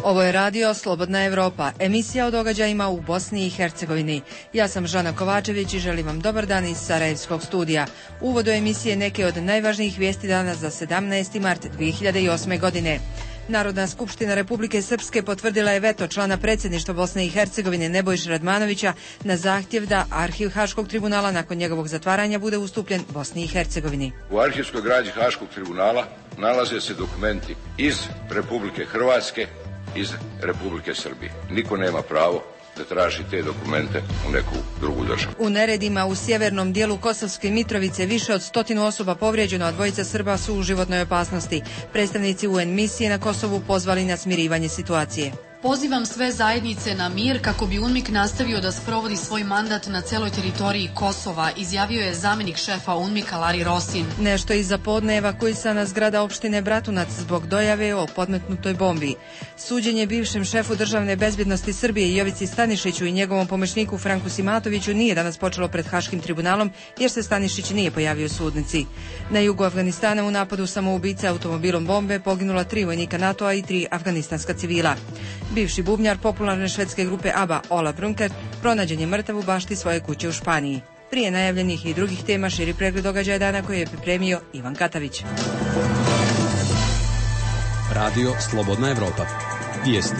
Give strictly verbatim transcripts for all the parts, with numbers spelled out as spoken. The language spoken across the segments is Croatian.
Ovo je radio Slobodna Evropa, emisija o događajima u Bosni i Hercegovini. Ja sam Žana Kovačević i želim vam dobar dan iz Sarajevskog studija. Uvod do emisije neke od najvažnijih vijesti dana za sedamnaesti mart dvije hiljade osme. godine. Narodna skupština Republike Srpske potvrdila je veto člana predsjedništva Bosne i Hercegovine Nebojše Radmanovića na zahtjev da arhiv Haškog tribunala nakon njegovog zatvaranja bude ustupljen Bosni i Hercegovini. U arhivskoj građi Haškog tribunala nalaze se dokumenti iz Republike Hrvatske, iz Republike Srbije. Niko nema pravo da traži te dokumente u neku drugu državu. U neredima u sjevernom dijelu Kosovske Mitrovice više od stotinu osoba povrijeđeno, a dvojica Srba su u životnoj opasnosti. Predstavnici U N misije na Kosovu pozvali na smirivanje situacije. Pozivam sve zajednice na mir kako bi UNMIK nastavio da sprovodi svoj mandat na celoj teritoriji Kosova, izjavio je zamjenik šefa UNMIK-a Lari Rosin. Nešto iza podne evakuisana zgrada opštine Bratunac zbog dojave o podmetnutoj bombi. Suđenje bivšem šefu državne bezbjednosti Srbije Jovici Stanišiću i njegovom pomoćniku Franku Simatoviću nije danas počelo pred Haškim tribunalom jer se Stanišić nije pojavio u sudnici. Na jugu Afganistana u napadu samoubice automobilom bombe poginula tri vojnika NATO-a i tri afganistanska civila. Bivši bubnjar popularne švedske grupe ABBA Ola Brunker pronađen je mrtav u bašti svoje kuće u Španiji. Prije najavljenih i drugih tema širi pregled događaja dana koji je pripremio Ivan Katavić. Radio Slobodna Evropa. Vijesti.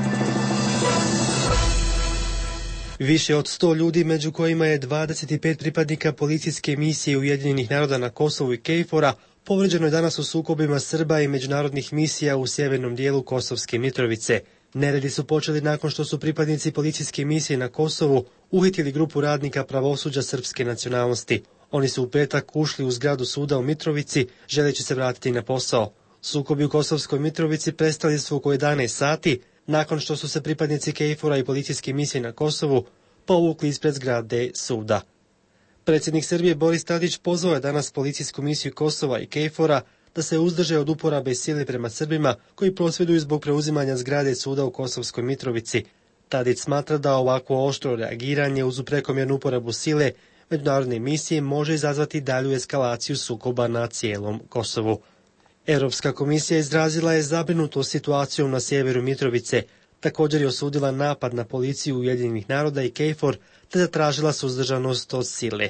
Više od sto ljudi, među kojima je dvadeset pet pripadnika policijske misije Ujedinjenih naroda na Kosovu i KFOR-a, povređeno je danas u sukobima Srba i međunarodnih misija u sjevernom dijelu Kosovske Mitrovice. Neredi su počeli nakon što su pripadnici policijske misije na Kosovu uhitili grupu radnika pravosuđa srpske nacionalnosti. Oni su u petak ušli u zgradu suda u Mitrovici, želeći se vratiti na posao. Sukobi u Kosovskoj Mitrovici prestali su oko jedanaest sati, nakon što su se pripadnici KFOR-a i policijske misije na Kosovu povukli ispred zgrade suda. Predsjednik Srbije Boris Tadić pozvao je danas policijsku misiju Kosova i KFOR-a da se uzdrže od uporabe sile prema Srbima koji prosvjeduju zbog preuzimanja zgrade suda u Kosovskoj Mitrovici. Tadić smatra da ovako oštro reagiranje uz prekomjernu uporabu sile međunarodne misije može izazvati dalju eskalaciju sukoba na cijelom Kosovu. Europska komisija izrazila je zabrinutost situacijom na sjeveru Mitrovice, također je osudila napad na policiju Ujedinjenih naroda i KFOR te zatražila suzdržanost od sile.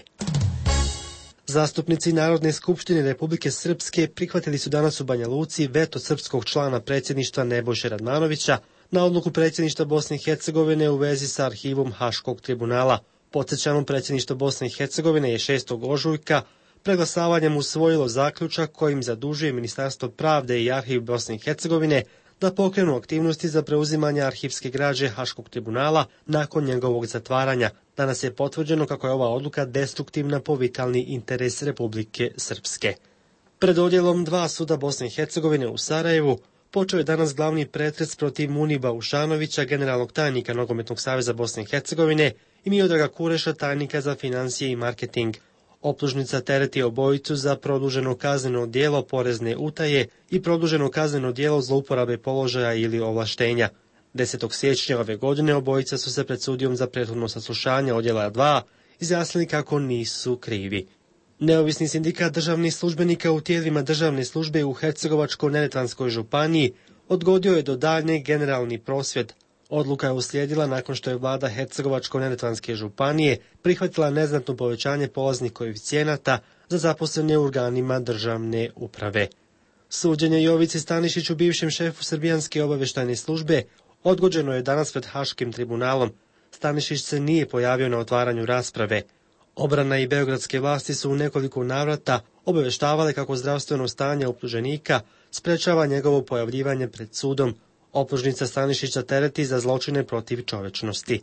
Zastupnici Narodne skupštine Republike Srpske prihvatili su danas u Banja Luci veto srpskog člana predsjedništva Nebojše Radmanovića na odluku predsjedništva Bosne i Hercegovine u vezi sa arhivom Haškog tribunala. Podsjećamo, predsjedništvo Bosne i Hercegovine je šestog ožujka preglasavanjem usvojilo zaključak kojim zadužuje Ministarstvo pravde i arhiv Bosne i Hercegovine da pokrenu aktivnosti za preuzimanje arhivske građe Haškog tribunala nakon njegovog zatvaranja. Danas je potvrđeno kako je ova odluka destruktivna po vitalni interes Republike Srpske. Pred odjelom dva suda Bosne i Hercegovine u Sarajevu počeo je danas glavni pretres protiv Muniba Ušanovića, generalnog tajnika Nogometnog saveza Bosne i Hercegovine, i Miodraga Kureša, tajnika za financije i marketing. Optužnica tereti obojicu za produženo kazneno djelo porezne utaje i produženo kazneno djelo zlouporabe položaja ili ovlaštenja. desetog siječnja ove godine obojica su se pred sudijom za prethodno saslušanje odjela dva izjasnili kako nisu krivi. Neovisni sindikat državnih službenika u tijelima državne službe u Hercegovačko-neretvanskoj županiji odgodio je do daljnjeg generalni prosvjed. Odluka je uslijedila nakon što je vlada Hercegovačko-neretvanske županije prihvatila neznatno povećanje polaznih koeficijenata za zaposlene u organima državne uprave. Suđenje Jovici Stanišiću, bivšem šefu srbijanske obavještajne službe, odgođeno je danas pred Haškim tribunalom. Stanišić se nije pojavio na otvaranju rasprave. Obrana i beogradske vlasti su u nekoliko navrata obavještavale kako zdravstveno stanje optuženika sprečava njegovo pojavljivanje pred sudom. Optužnica Stanišića tereti za zločine protiv čovečnosti.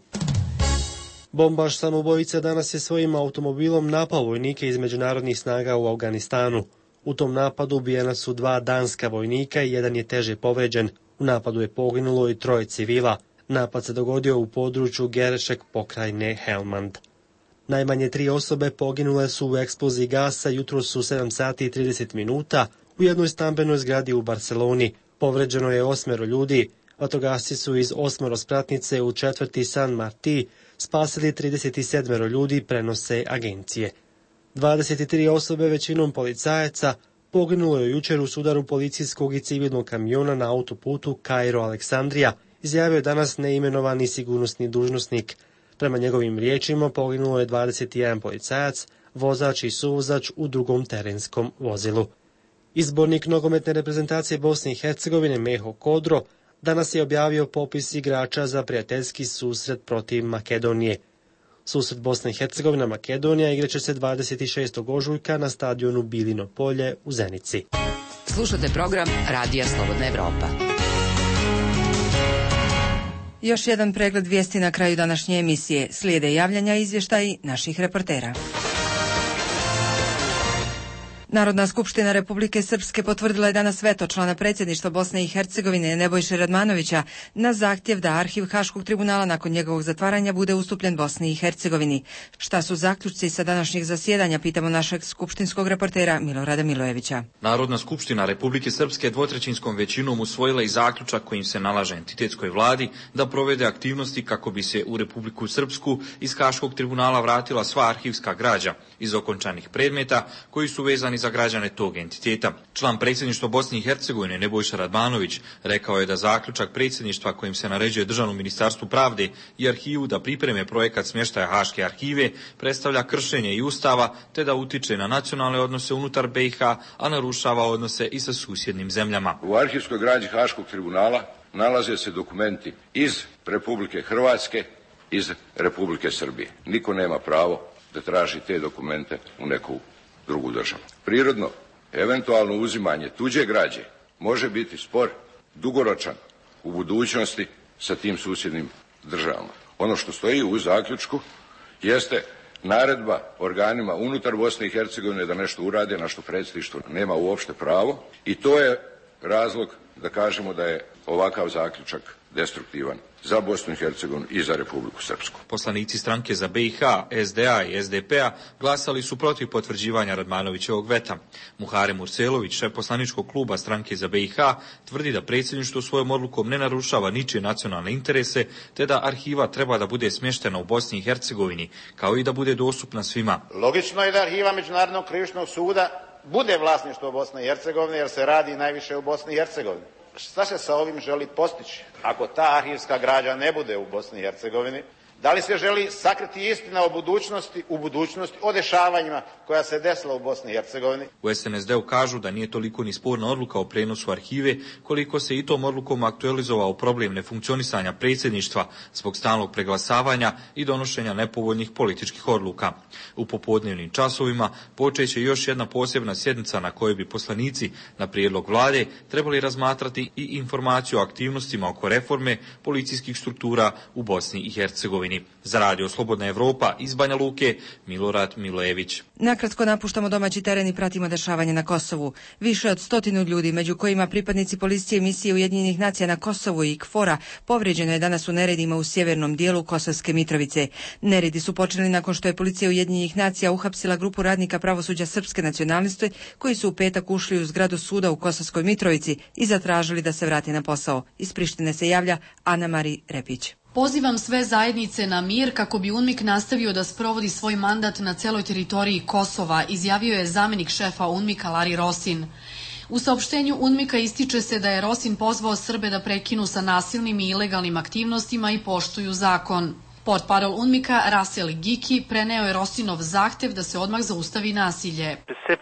Bombaš samoubojica danas je svojim automobilom napao vojnike iz međunarodnih snaga u Afganistanu. U tom napadu ubijena su dva danska vojnika i jedan je teže povređen. U napadu je poginulo i troje civila. Napad se dogodio u području Gerešek pokrajine Helmand. Najmanje tri osobe poginule su u eksploziji gasa jutros u sedam sati i trideset minuta u jednoj stambenoj zgradi u Barceloni. Povređeno je osmero ljudi. Vatrogasci su iz osmerospratnice u četvrti San Marti spasili trideset sedam ljudi, prenose agencije. dvadeset tri osobe, većinom policajaca, Poginulo je jučer u sudaru policijskog i civilnog kamiona na autoputu Kairo-Aleksandrija, izjavio je danas neimenovani sigurnosni dužnosnik. Prema njegovim riječima poginulo je dvadeset jedan policajac, vozač i suvozač u drugom terenskom vozilu. Izbornik nogometne reprezentacije Bosne i Hercegovine Meho Kodro danas je objavio popis igrača za prijateljski susret protiv Makedonije. Susret Bosna i Hercegovina Makedonija igraće se dvadeset šestog ožujka na stadionu Bilino polje u Zenici. Slušate program Radija Slobodna Evropa. Još jedan pregled vijesti na kraju današnje emisije. Slijede javljanja i izvještaji naših reportera. Narodna skupština Republike Srpske potvrdila je danas veto člana predsjedništva Bosne i Hercegovine Nebojše Radmanovića na zahtjev da arhiv Haškog tribunala nakon njegovog zatvaranja bude ustupljen Bosni i Hercegovini. Šta su zaključci sa današnjeg zasjedanja, pitamo našeg skupštinskog reportera Milorada Milojevića. Narodna skupština Republike Srpske dvotrećinskom većinom usvojila i zaključak kojim se nalaže entitetskoj vladi da provede aktivnosti kako bi se u Republiku Srpsku iz Haškog tribunala vratila sva arhivska građa iz okončanih predmeta koji su vezani za građane tog entiteta. Član predsjedništva Bosne i Hercegovine Nebojša Radmanović rekao je da zaključak predsjedništva kojim se naređuje Državnom ministarstvu pravde i arhivu da pripreme projekat smještaja Haške arhive predstavlja kršenje i ustava te da utiče na nacionalne odnose unutar B i H, a narušava odnose i sa susjednim zemljama. U arhivskoj građi Haškog tribunala nalaze se dokumenti iz Republike Hrvatske, iz Republike Srbije. Niko nema pravo da traži te dokumente u neku drugu državu. Prirodno, eventualno uzimanje tuđe građe može biti spor, dugoročan u budućnosti sa tim susjednim državama. Ono što stoji u zaključku jeste naredba organima unutar Bosne i Hercegovine da nešto urade na što predsjedništvo nema uopšte pravo i to je razlog da kažemo da je ovakav zaključak destruktivan za Bosnu i Hercegovinu i za Republiku Srpsku. Poslanici stranke za B i H, S D A i S D P a glasali su protiv potvrđivanja Radmanovićevog veta. Muharem Urselović, šef poslaničkog kluba stranke za B i H, tvrdi da predsjedništvo svojom odlukom ne narušava ničije nacionalne interese, te da arhiva treba da bude smještena u Bosni i Hercegovini, kao i da bude dostupna svima. Logično je da arhiva Međunarodnog krivičnog suda bude vlasništvo Bosne i Hercegovine, jer se radi najviše u Bosni i Hercegovini. Šta se sa ovim želi postići? Ako ta arhivska građa ne bude u Bosni i Hercegovini, da li se želi sakriti istina o budućnosti, u budućnosti, o dešavanjima koja se desila u Bosni i Hercegovini? U S N S D-u kažu da nije toliko ni sporna odluka o prenosu arhive, koliko se i tom odlukom aktualizovao problem nefunkcionisanja predsjedništva zbog stalnog preglasavanja i donošenja nepovoljnih političkih odluka. U popodnevnim časovima počeće još jedna posebna sjednica na kojoj bi poslanici na prijedlog vlade trebali razmatrati i informaciju o aktivnostima oko reforme policijskih struktura u Bosni i Hercegovini. Za Radio Slobodna Evropa iz Banja Luke, Milorad Milojević. Nakratko napuštamo domaći teren i pratimo dešavanje na Kosovu. Više od stotinu ljudi, među kojima pripadnici policije misije Ujedinjenih nacija na Kosovu i KFOR-a, povrijeđeno je danas u neredima u sjevernom dijelu Kosovske Mitrovice. Neredi su počeli nakon što je policija Ujedinjenih nacija uhapsila grupu radnika pravosuđa srpske nacionalnosti koji su u petak ušli u zgradu suda u Kosovskoj Mitrovici i zatražili da se vrati na posao. Iz Prištine se javlja Ana Mari Repić. Pozivam sve zajednice na mir kako bi UNMIK nastavio da sprovodi svoj mandat na celoj teritoriji Kosova, izjavio je zamjenik šefa UNMIK-a Lari Rosin. U saopštenju UNMIK-a ističe se da je Rosin pozvao Srbe da prekinu sa nasilnim i ilegalnim aktivnostima i poštuju zakon. Portparol UNMIK-a Rasel Giki preneo je Rosinov zahtev da se odmah zaustavi nasilje.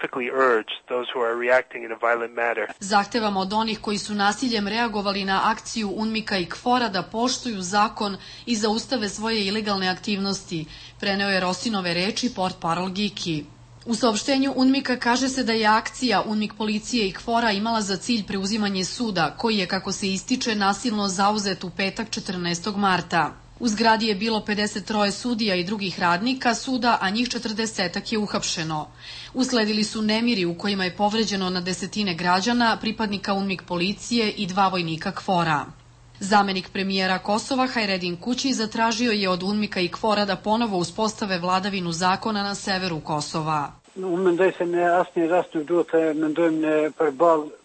Zahtevamo od onih koji su nasiljem reagovali na akciju UNMIK-a i KFOR-a da poštuju zakon i zaustave svoje ilegalne aktivnosti, preneo je Rosinove reči portparol Giki. U saopštenju UNMIK-a kaže se da je akcija UNMIK policije i KFOR-a imala za cilj preuzimanje suda, koji je, kako se ističe, nasilno zauzet u petak četrnaestog marta. U zgradi je bilo pedeset tri sudija i drugih radnika suda, a njih četrdesetak je uhapšeno. Usledili su nemiri u kojima je povređeno na desetine građana, pripadnika UNMIK policije i dva vojnika KFOR-a. Zamenik premijera Kosova Hajredin Kući zatražio je od UNMIK-a i KFOR-a da ponovo uspostave vladavinu zakona na severu Kosova. Unë mendoj se ne asnjë rast nuk duhet të mendojmë në përballë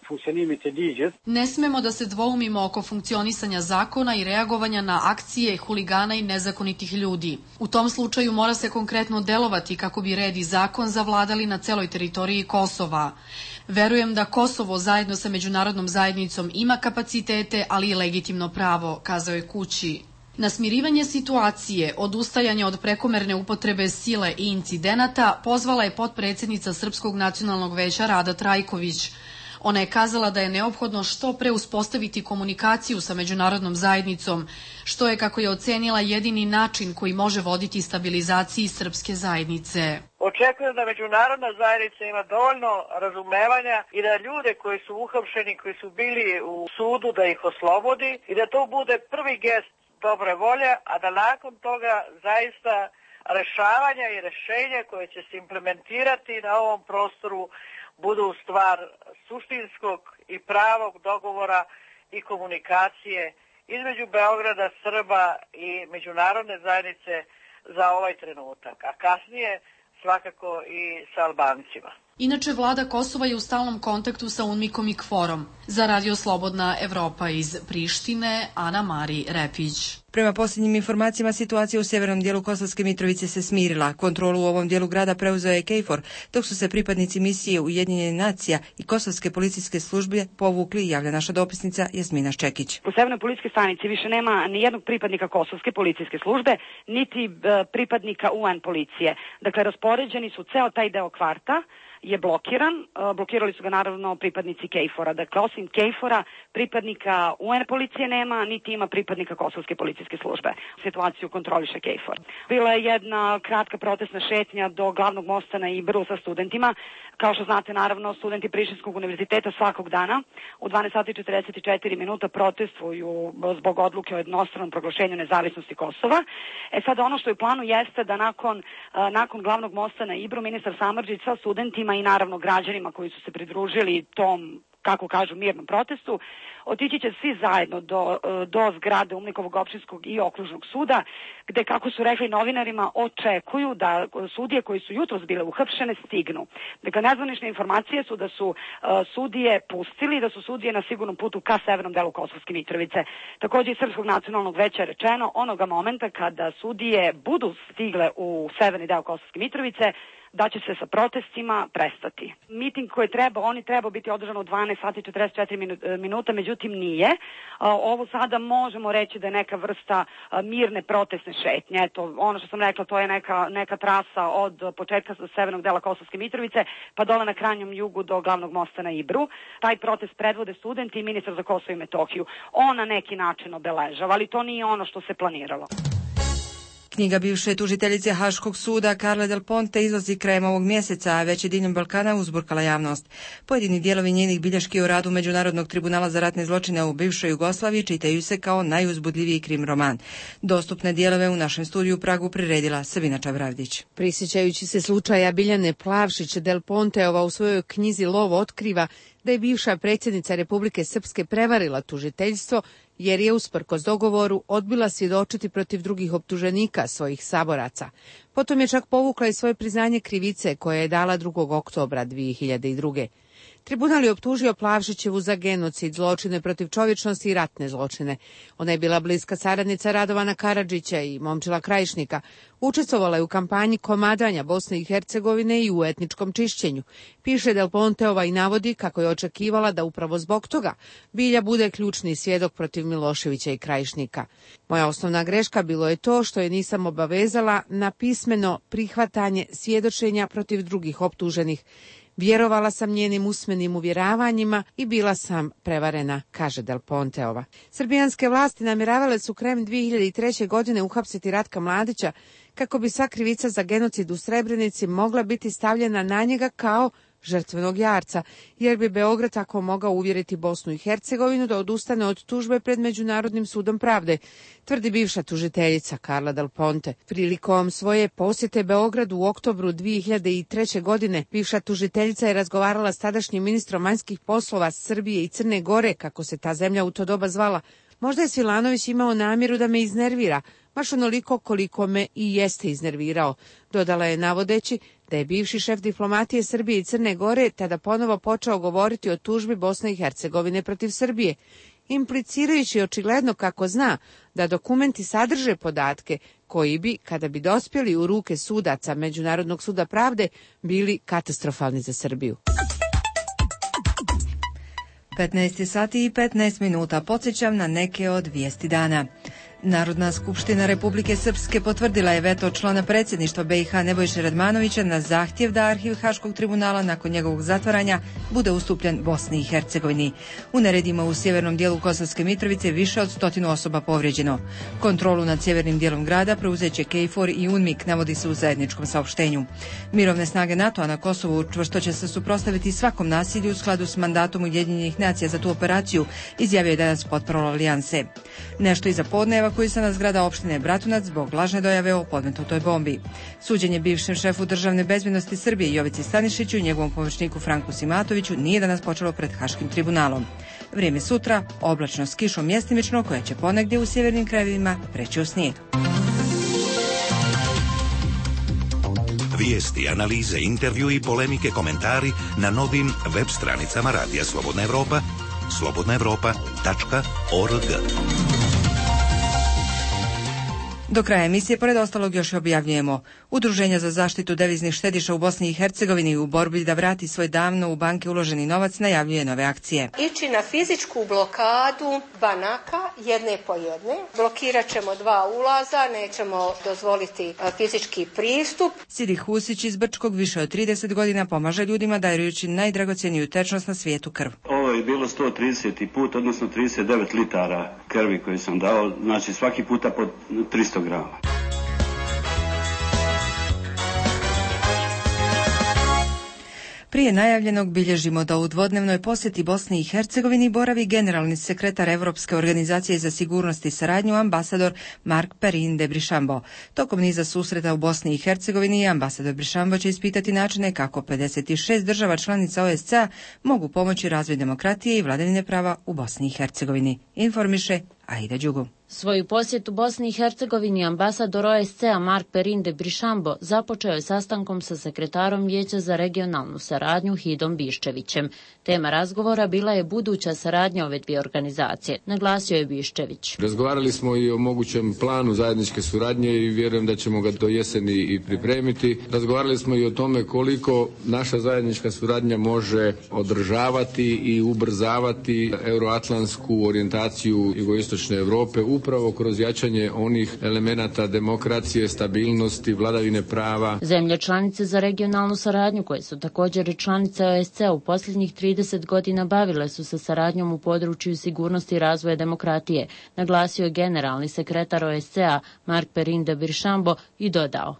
Ne smemo da se dvoumimo oko funkcionisanja zakona i reagovanja na akcije huligana i nezakonitih ljudi. U tom slučaju mora se konkretno delovati kako bi red i zakon zavladali na celoj teritoriji Kosova. Verujem da Kosovo zajedno sa međunarodnom zajednicom ima kapacitete, ali i legitimno pravo, kazao je Kući. Na smirivanje situacije, odustajanje od prekomerne upotrebe sile i incidenata pozvala je potpredsjednica Srpskog nacionalnog veća Rada Trajković. Ona je kazala da je neophodno što pre uspostaviti komunikaciju sa međunarodnom zajednicom, što je, kako je ocenila, jedini način koji može voditi stabilizaciji srpske zajednice. Očekujem da međunarodna zajednica ima dovoljno razumevanja i da ljude koji su uhapšeni, koji su bili u sudu, da ih oslobodi i da to bude prvi gest dobre volje, a da nakon toga zaista rešavanja i rešenja koje će se implementirati na ovom prostoru budu stvar suštinskog i pravog dogovora i komunikacije između Beograda, Srba i međunarodne zajednice za ovaj trenutak, a kasnije svakako i sa Albancima. Inače, vlada Kosova je u stalnom kontaktu sa UNMIK-om i KFOR-om. Za Radio Slobodna Evropa iz Prištine, Ana Mari Repić. Prema posljednjim informacijama, situacija u severnom dijelu Kosovske Mitrovice se smirila. Kontrolu u ovom dijelu grada preuzeo je KFOR, dok su se pripadnici misije Ujedinjenih nacija i Kosovske policijske službe povukli, javlja naša dopisnica Jasmina Ščekić. U severnoj policijskoj stanici više nema ni jednog pripadnika Kosovske policijske službe, niti e, pripadnika U N policije. Dakle, raspoređeni su ceo taj deo kvarta je blokiran, blokirali su ga naravno pripadnici KFOR-a. Dakle, osim KFOR-a, pripadnika U N policije nema, niti ima pripadnika Kosovske policijske službe. Situaciju kontroliše KFOR. Bila je jedna kratka protestna šetnja do glavnog mosta na Ibru sa studentima. Kao što znate, naravno, studenti Prištinskog univerziteta svakog dana u dvanaest sati i četrdeset četiri minuta protestuju zbog odluke o jednostranom proglašenju nezavisnosti Kosova. E sad, ono što je u planu jeste da nakon, nakon glavnog mosta na Ibru ministar Samardžić sa studentima i naravno građanima koji su se pridružili tom, kako kažu, mirnom protestu, otići će svi zajedno do, do zgrade UNMIK-ovog opštinskog i okružnog suda, gde, kako su rekli novinarima, očekuju da sudije koji su jutros bile uhapšene stignu. Dakle, nezvanične informacije su da su uh, sudije pustili, da su sudije na sigurnom putu ka severnom delu Kosovske Mitrovice. Takođe iz Srpskog nacionalnog veća je rečeno, onoga momenta kada sudije budu stigle u severni deo Kosovske Mitrovice, da će se sa protestima prestati. Miting koji treba, oni treba biti održan u dvanaest sati i četrdeset četiri minuta, međutim nije. Ovo sada možemo reći da je neka vrsta mirne protestne šetnje. Eto, ono što sam rekla, to je neka, neka trasa od početka do severnog dela Kosovske Mitrovice, pa dole na krajnjem jugu do glavnog mosta na Ibru. Taj protest predvode studenti i ministar za Kosovo i Metohiju. On na neki način obeležava, ali to nije ono što se planiralo. Knjiga bivše tužiteljice Haškog suda Carle Del Ponte izlazi krajem ovog mjeseca, a već je diljem Balkana uzburkala javnost. Pojedini dijelovi njenih bilješki o radu Međunarodnog tribunala za ratne zločine u bivšoj Jugoslaviji čitaju se kao najuzbudljiviji krim roman. Dostupne dijelove u našem studiju u Pragu priredila Sabina Čavravdić. Prisjećajući se slučaja Biljane Plavšić, Del Ponteova u svojoj knjizi Lov otkriva da je bivša predsjednica Republike Srpske prevarila tužiteljstvo, jer je usprkos dogovoru odbila svjedočiti protiv drugih optuženika, svojih saboraca. Potom je čak povukla i svoje priznanje krivice koje je dala drugog oktobra dvije hiljade druge. Tribunal je optužio Plavšićevu za genocid, zločine protiv čovječnosti i ratne zločine. Ona je bila bliska saradnica Radovana Karadžića i Momčila Krajišnika. Učestvovala je u kampanji komadanja Bosne i Hercegovine i u etničkom čišćenju. Piše Del Ponteova i navodi kako je očekivala da upravo zbog toga Bilja bude ključni svjedok protiv Miloševića i Krajišnika. Moja osnovna greška bilo je to što je nisam obavezala na pismeno prihvatanje svjedočenja protiv drugih optuženih. Vjerovala sam njenim usmenim uvjeravanjima i bila sam prevarena, kaže Del Ponteova. Srbijanske vlasti namjeravale su krajem dvije hiljade treće. godine uhapsiti Ratka Mladića kako bi sva krivica za genocid u Srebrenici mogla biti stavljena na njega kao žrtvenog jarca, jer bi Beograd tako mogao uvjeriti Bosnu i Hercegovinu da odustane od tužbe pred Međunarodnim sudom pravde, tvrdi bivša tužiteljica Carla Del Ponte. Prilikom svoje posjete Beogradu u oktobru dvije hiljade treće. godine bivša tužiteljica je razgovarala s tadašnjim ministrom vanjskih poslova Srbije i Crne Gore, kako se ta zemlja u to doba zvala. Možda je Svilanović imao namjeru da me iznervira, baš onoliko koliko me i jeste iznervirao, dodala je navodeći da je bivši šef diplomatije Srbije i Crne Gore tada ponovo počeo govoriti o tužbi Bosne i Hercegovine protiv Srbije, implicirajući očigledno kako zna da dokumenti sadrže podatke koji bi, kada bi dospjeli u ruke sudaca Međunarodnog suda pravde, bili katastrofalni za Srbiju. petnaest sati i petnaest minuta. Podsjećam na neke od vijesti dana. Narodna skupština Republike Srpske potvrdila je veto člana predsjedništva B i H Nebojše Radmanovića na zahtjev da arhiv Haškog tribunala nakon njegovog zatvaranja bude ustupljen Bosni i Hercegovini. U neredima u sjevernom dijelu Kosovske Mitrovice više od stotinu osoba povrijeđeno. Kontrolu nad sjevernim dijelom grada preuzeće KFOR i UNMIK, navodi se u zajedničkom saopštenju. Mirovne snage NATO-a na Kosovu čvrsto će se suprotstaviti svakom nasilju u skladu s mandatom Ujedinjenih nacija za tu operaciju, izjavio je danas potporol alijanse. Nešto iza podne evakuisana zgrada opštine Bratunac zbog lažne dojave o podmetnutoj bombi. Suđenje bivšem šefu državne bezbednosti Srbije Jovici Stanišiću i njegovom pomoćniku Franku Simatoviću nije danas počelo pred Haškim tribunalom. Vrijeme sutra, oblačno s kišom mjestimično, koja će ponegdje u sjevernim krajevima preći u snijeg. Vijesti, analize, intervju i polemike, komentari na novim web stranicama Radija Slobodna Evropa, slobodna evropa tačka org. Do kraja emisije, pored ostalog, još objavljujemo: Udruženja za zaštitu deviznih štediša u Bosni i Hercegovini u borbi da vrati svoj davno u banke uloženi novac najavljuje nove akcije. Ići na fizičku blokadu banaka jedne po jedne. Blokirat ćemo dva ulaza, nećemo dozvoliti fizički pristup. Sidi Husić iz Brčkog više od trideset godina pomaže ljudima dajući najdragocjeniju tečnost na svijetu, krv. Ovo je bilo sto trideseti put, odnosno trideset devet litara krvi koju sam dao, znači svaki puta po tristo grama. Prije najavljenog bilježimo da u dvodnevnoj posjeti Bosni i Hercegovini boravi generalni sekretar Evropske organizacije za sigurnost i saradnju ambasador Mark Perin de Brišambo. Tokom niza susreta u Bosni i Hercegovini ambasador Brišambo će ispitati načine kako pedeset šest država članica O S C A mogu pomoći razvoju demokratije i vladavine prava u Bosni i Hercegovini. Informiše Aida Đugu. Svoju posjetu Bosni i Hercegovini ambasador O S C A Mark Perin de Brišambo započeo je sastankom sa sekretarom Vijeća za regionalnu saradnju Hidom Biščevićem. Tema razgovora bila je buduća saradnja ove dvije organizacije, naglasio je Biščević. Razgovarali smo i o mogućem planu zajedničke suradnje i vjerujem da ćemo ga do jeseni i pripremiti. Razgovarali smo i o tome koliko naša zajednička suradnja može održavati i ubrzavati euroatlantsku orijentaciju jugoistočne Europe upravo kroz jačanje onih elemenata demokracije, stabilnosti, vladavine prava. Zemlje članice za regionalnu saradnju, koje su također i članice O S C A u posljednjih trideset godina bavile su se saradnjom u području sigurnosti i razvoja demokratije, naglasio je generalni sekretar O S C A Mark Perin de Brišambo i dodao.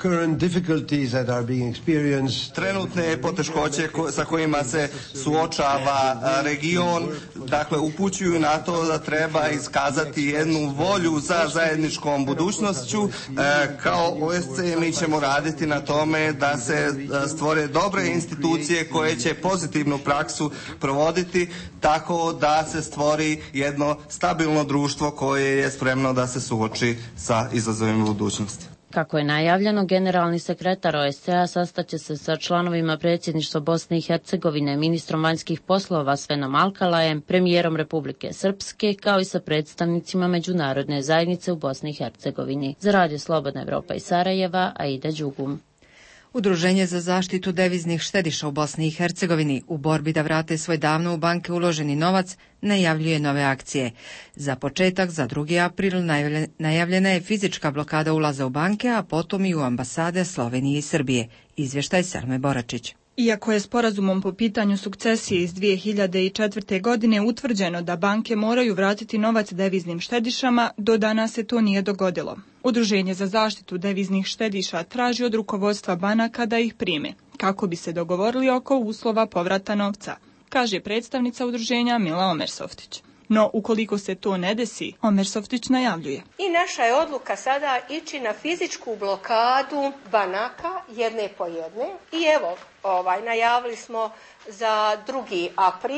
Trenutne poteškoće sa kojima se suočava region, dakle upućuju na to da treba iskazati jednu volju za zajedničkom budućnošću. E, kao O S C mi ćemo raditi na tome da se stvore dobre institucije koje će pozitivnu praksu provoditi tako da se stvori jedno stabilno društvo koje je spremno da se suoči sa izazovima budućnosti. Kako je najavljeno, generalni sekretar O S C A sastaće se sa članovima predsjedništva Bosne i Hercegovine, ministrom vanjskih poslova Svenom Alkalajem, premijerom Republike Srpske, kao i sa predstavnicima međunarodne zajednice u Bosni i Hercegovini. Za Radio Slobodna Evropa iz Sarajeva, Aida Đugum. Udruženje za zaštitu deviznih štediša u Bosni i Hercegovini u borbi da vrate svoj davno u banke uloženi novac najavljuje nove akcije. Za početak, za drugi april, najavljena je fizička blokada ulaza u banke, a potom i u ambasade Slovenije i Srbije. Izvještaj Selme Boračić. Iako je sporazumom po pitanju sukcesije iz dvije hiljade četvrte. godine utvrđeno da banke moraju vratiti novac deviznim štedišama, do danas se to nije dogodilo. Udruženje za zaštitu deviznih štediša traži od rukovodstva banaka da ih prime, kako bi se dogovorili oko uslova povrata novca, kaže predstavnica udruženja Mila Omersoftić. No, ukoliko se to ne desi, Omersoftić najavljuje. I naša je odluka sada ići na fizičku blokadu banaka jedne po jedne. I evo, ovaj, najavili smo za drugi april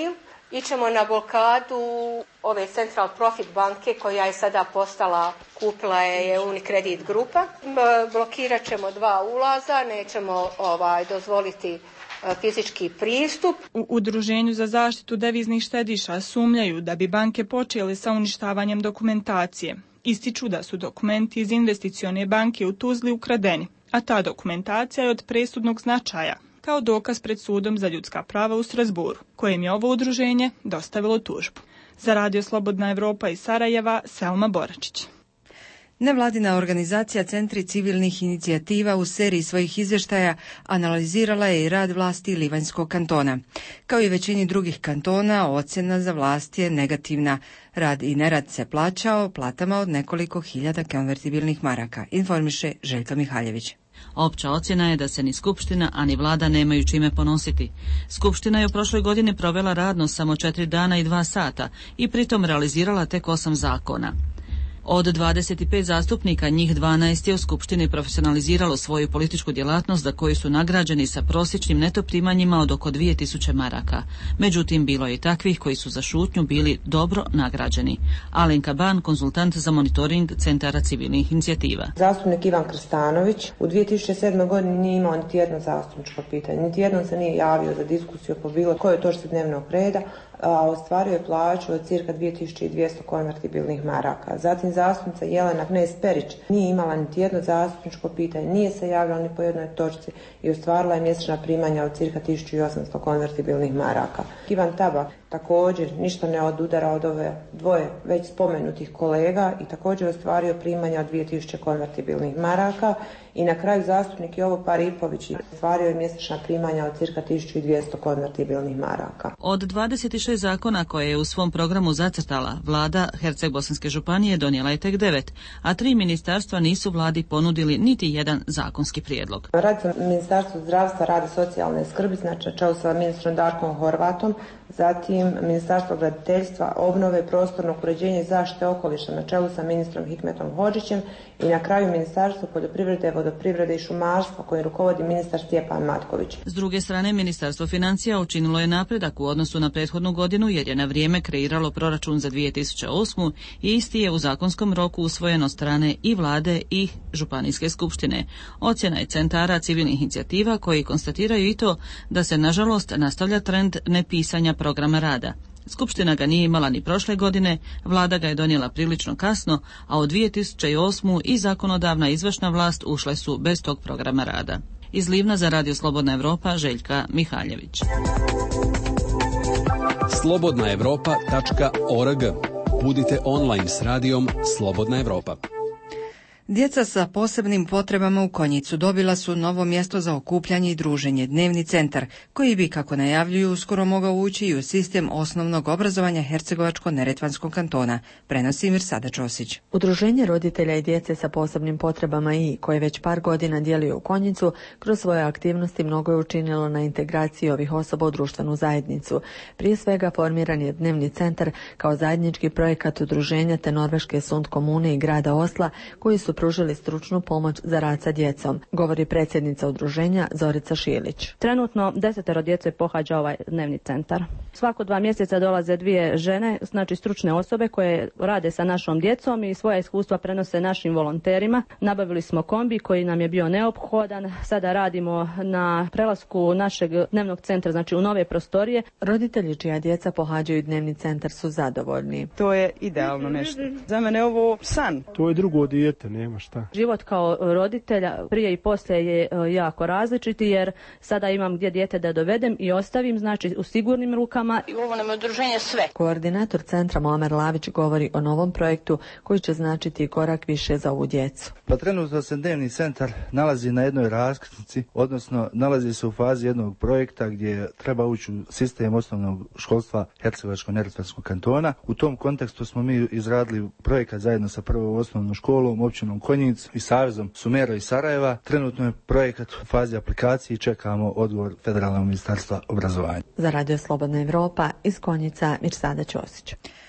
Ićemo na blokadu ove Central Profit banke koja je sada postala, kupila je Unicredit grupa. Blokirat ćemo dva ulaza, nećemo ovaj, dozvoliti fizički pristup. U Udruženju za zaštitu deviznih štediša sumnjaju da bi banke počele sa uništavanjem dokumentacije. Ističu da su dokumenti iz investicione banke u Tuzli ukradeni, a ta dokumentacija je od presudnog značaja, kao dokaz pred sudom za ljudska prava u Strasburu, kojem je ovo udruženje dostavilo tužbu. Za Radio Slobodna Evropa iz Sarajeva, Selma Boračić. Nevladina organizacija Centri civilnih inicijativa u seriji svojih izvještaja analizirala je i rad vlasti Livanjskog kantona. Kao i većini drugih kantona, ocjena za vlast je negativna. Rad i nerad se plaćao platama od nekoliko hiljada konvertibilnih maraka, informiše Željka Mihaljević. Opća ocjena je da se ni Skupština, a ni vlada nemaju čime ponositi. Skupština je u prošloj godini provela radno samo četiri dana i dva sata i pritom realizirala tek osam zakona. Od dvadeset pet zastupnika, njih dvanaest je u Skupštini profesionaliziralo svoju političku djelatnost za koju su nagrađeni sa prosječnim neto primanjima od oko dvije tisuće maraka. Međutim, bilo je i takvih koji su za šutnju bili dobro nagrađeni. Alenka Ban, konzultant za monitoring Centara civilnih inicijativa. Zastupnik Ivan Krstanović u dvije tisuće sedmoj godini nije imao niti jedno zastupničko pitanje, niti jednom se nije javio za diskusiju po bilo kojoj točci dnevnog reda, a ostvario je plaću od cirka dvije tisuće dvjesto konvertibilnih maraka. Zatim zastupnica Jelena Knez-Perić nije imala niti jedno zastupničko pitanje, nije se javila ni po jednoj točci i ostvarila je mjesečna primanja od cirka tisuću osamsto konvertibilnih maraka. Ivan Tabak također ništa ne odudara od ove dvoje već spomenutih kolega i također ostvario primanja od dvije tisuće konvertibilnih maraka. I na kraju zastupnik Jovo Paripović ostvario je mjesečna primanja od cirka tisuću dvjesto konvertibilnih maraka. Od dvadeset šest zakona koje je u svom programu zacrtala, vlada Herceg-Bosanske županije donijela je tek devet, a tri ministarstva nisu vladi ponudili niti jedan zakonski prijedlog. Radi se Ministarstvo zdravstva, rada i socijalne skrbi, znači na čelu sa ministrom Darkom Horvatom, zatim Ministarstvo graditeljstva, obnove, prostornog uređenja i zaštite okoliša na čelu sa ministrom Hikmetom Hodžićem i na kraju Ministarstvo poljoprivrede, vodoprivrede i šumarstva kojim rukovodi ministar Stjepan Matković. S druge strane, Ministarstvo financija učinilo je napredak u odnosu na prethodnu godinu jer je na vrijeme kreiralo proračun za dvije tisuće osmu i isti je u zakonskom roku usvojen od strane i vlade i županijske skupštine. Ocjena je centara civilnih inicijativa koji konstatiraju i to da se nažalost nastavlja trend nepisanja programa rada. Skupština ga nije imala ni prošle godine, vlada ga je donijela prilično kasno, a od dvije tisuće osme i zakonodavna izvršna vlast ušle su bez tog programa rada. Iz Livna za Radio Slobodna Evropa, Željka Mihaljević. slobodna evropa tačka org. Budite online s radijom Slobodna Evropa. Djeca sa posebnim potrebama u Konjicu dobila su novo mjesto za okupljanje i druženje, dnevni centar, koji bi, kako najavljuju, uskoro mogao ući i u sistem osnovnog obrazovanja Hercegovačko-neretvanskog kantona, prenosi Mirsada Ćosić. Udruženje roditelja i djece sa posebnim potrebama i koje već par godina djeluje u Konjicu, kroz svoje aktivnosti mnogo je učinilo na integraciji ovih osoba u društvenu zajednicu. Prije svega formiran je dnevni centar kao zajednički projekat udruženja te Norveške Sund komune i grada Osla, koji su pružili stručnu pomoć za rad sa djecom, govori predsjednica udruženja Zorica Šilić. Trenutno desetero djece pohađa ovaj dnevni centar. Svako dva mjeseca dolaze dvije žene, znači stručne osobe koje rade sa našom djecom i svoja iskustva prenose našim volonterima. Nabavili smo kombi koji nam je bio neophodan. Sada radimo na prelasku našeg dnevnog centra, znači u nove prostorije. Roditelji čija djeca pohađaju dnevni centar su zadovoljni. To je idealno nešto. Za mene je ovo san. To je drugo dijete, nema šta. Život kao roditelja prije i poslije je jako različiti jer sada imam gdje dijete da dovedem i ostavim, znači u sigurnim rukama. I ovo nam je udruženje sve. Koordinator centra Moamer Lavić govori o novom projektu koji će značiti korak više za ovu djecu. Pa trenutno se dnevni centar nalazi na jednoj raskrsnici, odnosno nalazi se u fazi jednog projekta gdje treba ući u sistem osnovnog školstva Hercegovačko-neretvanskog kantona. U tom kontekstu smo mi izradili projekat zajedno sa prvom osnovnom školom, općinom Konjic i Savezom Sumera i Sarajeva. Trenutno je projekat u fazi aplikacije i čekamo odgovor Federalnog ministarstva obrazovanja. Za Radio Slobodna Evropa iz Konjica, Mirsada Ćosić.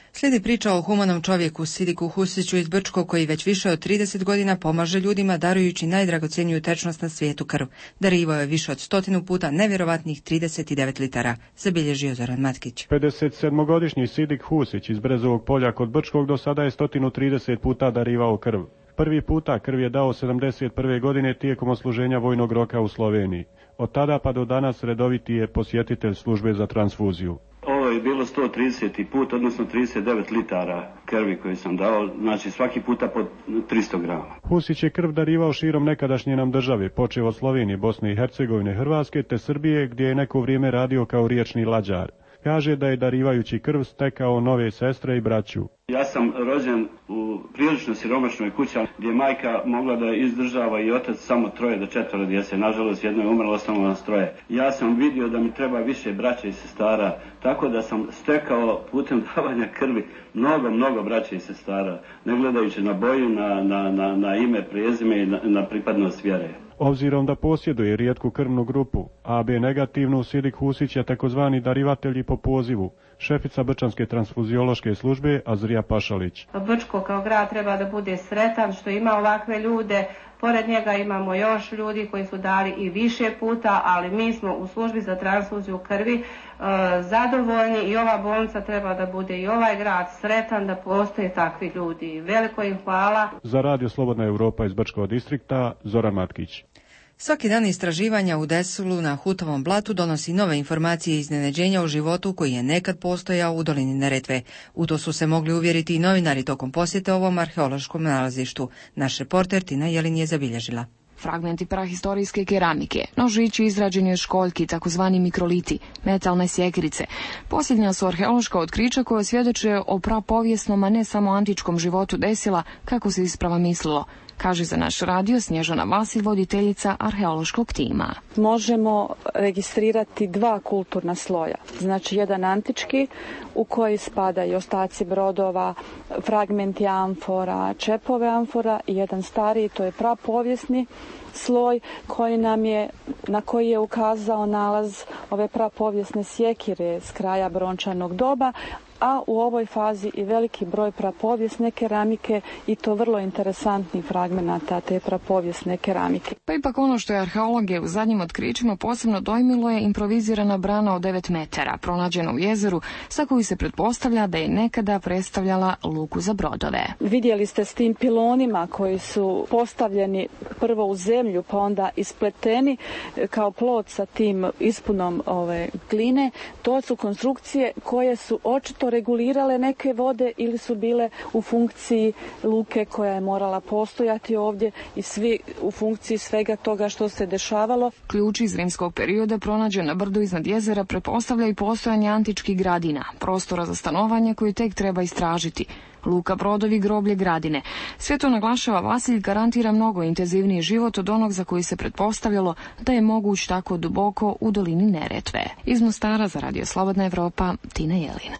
Slijedi priča o humanom čovjeku Sidiku Husiću iz Brčkog koji već više od trideset godina pomaže ljudima darujući najdragocjeniju tečnost na svijetu krv. Darivao je više od stotinu puta nevjerovatnih trideset devet litara, zabilježio Zoran Matkić. pedesetsedmogodišnji Sidik Husić iz Brezovog polja kod Brčkog do sada je sto trideset puta darivao krv. Prvi puta krv je dao sedamdeset prve godine tijekom odsluženja vojnog roka u Sloveniji. Od tada pa do danas redoviti je posjetitelj službe za transfuziju. Ovo je bilo sto trideseti put, odnosno trideset devet litara krvi koju sam dao, znači svaki puta po tristo grama. Husić je krv darivao širom nekadašnje nam države, počeo od Slovenije, Bosne i Hercegovine, Hrvatske te Srbije gdje je neko vrijeme radio kao riječni lađar. Kaže da je darivajući krv stekao nove sestre i braću. Ja sam rođen u prilično siromašnoj kući gdje je majka mogla da izdržava i otac samo troje do četvoro djece. Nažalost, jedno je umrlo, ostalo nas troje. Ja sam vidio da mi treba više braća i sestara, tako da sam stekao putem davanja krvi mnogo, mnogo braća i sestara, ne gledajući na boju, na, na, na, na ime, prezime i na, na pripadnost vjere. Obzirom da posjeduje rijetku krvnu grupu, A B negativnu, Sidik Husić je takozvani darivatelj po pozivu, šefica Brčanske transfuziološke službe Azrija Pašalić. Brčko kao grad treba da bude sretan što ima ovakve ljude. Pored njega imamo još ljudi koji su dali i više puta, ali mi smo u službi za transfuziju krvi e, zadovoljni i ova bolnica treba da bude i ovaj grad sretan da postoje takvi ljudi. Veliko im hvala. Za Radio Slobodna Europa iz Brčkog distrikta, Zoran Matkić. Svaki dan istraživanja u Desulu na Hutovom blatu donosi nove informacije i iznenađenja u životu koji je nekad postojao u dolini Neretve. U to su se mogli uvjeriti i novinari tokom posjete ovom arheološkom nalazištu. Naš reporter Tina Jelin je zabilježila. Fragmenti prahistorijske keramike, nožići izrađeni od školjki, takozvani mikroliti, metalne sjekirice. Posljednja su arheološka otkrića koja svjedoče o prapovijesnom, a ne samo antičkom životu Desila, kako se isprava mislilo, kaže za naš radio Snježana Vasilj, voditeljica arheološkog tima. Možemo registrirati dva kulturna sloja. Znači jedan antički u koji spadaju ostaci brodova, fragmenti amfora, čepove amfora i jedan stariji, to je prapovijesni sloj koji nam je, na koji je ukazao nalaz ove prapovijesne sjekire s kraja brončanog doba, a u ovoj fazi i veliki broj prapovijesne keramike i to vrlo interesantnih fragmenata te prapovijesne keramike. Pa ipak ono što je arheologe u zadnjim otkrićima posebno dojmilo je improvizirana brana od devet metara, pronađena u jezeru, sa koju se pretpostavlja da je nekada predstavljala luku za brodove. Vidjeli ste s tim pilonima koji su postavljeni prvo u zemlju pa onda ispleteni kao plot sa tim ispunom ove gline. To su konstrukcije koje su očito regulirale neke vode ili su bile u funkciji luke koja je morala postojati ovdje i svi u funkciji svega toga što se dešavalo. Ključ iz rimskog perioda pronađen na brdu iznad jezera pretpostavlja i postojanje antičkih gradina, prostora za stanovanje koje tek treba istražiti. Luka, brodovi, groblje, gradine. Sve to, naglašava Vasilj, garantira mnogo intenzivniji život od onog za koji se pretpostavljalo da je moguć tako duboko u dolini Neretve. Iz Mostara za Radio Slobodna Evropa, Tina Jelin.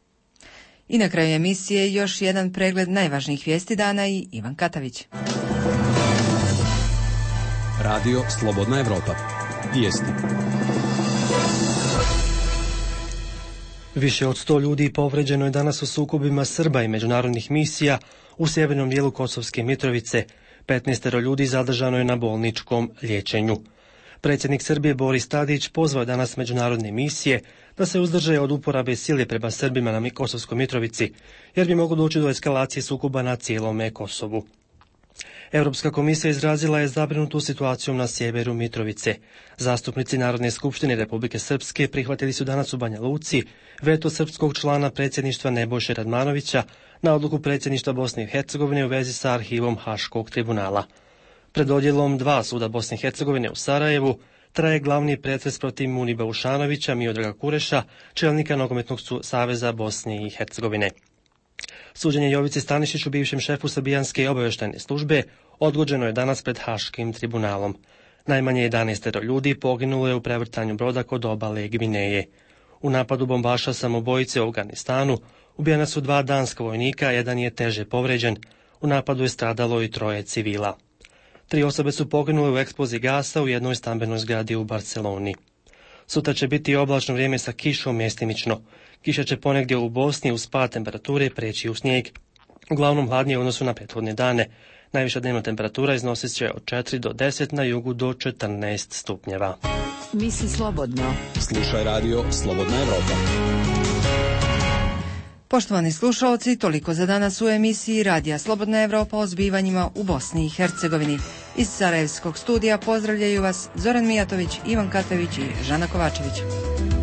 I na kraju emisije još jedan pregled najvažnijih vijesti dana i Ivan Katavić. Radio Slobodna Evropa. Vijesti. Više od sto ljudi povređeno je danas u sukobima Srba i međunarodnih misija u sjevernom dijelu Kosovske Mitrovice. petnaestero ljudi zadržano je na bolničkom liječenju. Predsjednik Srbije Boris Tadić pozvao danas međunarodne misije da se uzdrže od uporabe sile prema Srbima na Kosovskoj Mitrovici, jer bi moglo doći do eskalacije sukoba na cijelome Kosovu. Europska komisija izrazila je zabrinutu situacijom na sjeveru Mitrovice. Zastupnici Narodne skupštine Republike Srpske prihvatili su danas u Banja Luci veto srpskog člana predsjedništva Nebojše Radmanovića na odluku predsjedništva Bosne i Hercegovine u vezi sa arhivom Haškog tribunala. Pred odjelom dva suda Bosne i Hercegovine u Sarajevu traje glavni pretres protiv Muniba Ušanovića, Miodraga Kureša, čelnika Nogometnog saveza Bosne i Hercegovine. Suđenje Jovici Stanišiću, bivšem šefu srbijanske obavještajne službe, odgođeno je danas pred Haškim tribunalom. Najmanje jedanaest ljudi poginulo je u prevrtanju broda kod obale Gvineje. U napadu bombaša samobojice u Afganistanu ubijena su dva danska vojnika, jedan je teže povređen. U napadu je stradalo i troje civila. Tri osobe su poginule u eksploziji gasa u jednoj stambenoj zgradi u Barceloni. Sutra će biti oblačno vrijeme sa kišom mjestimično. Kiša će ponegdje u Bosni uz pad temperature preći u snijeg. Uglavnom hladnije u odnosu na prethodne dane. Najviša dnevna temperatura iznosit će od četiri do deset, na jugu do četrnaest stupnjeva. Misli slobodno. Slušaj radio Slobodna Evropa. Poštovani slušalci, toliko za danas u emisiji Radija Slobodna Evropa o zbivanjima u Bosni i Hercegovini. Iz Sarajevskog studija pozdravljaju vas Zoran Mijatović, Ivan Katević i Žana Kovačević.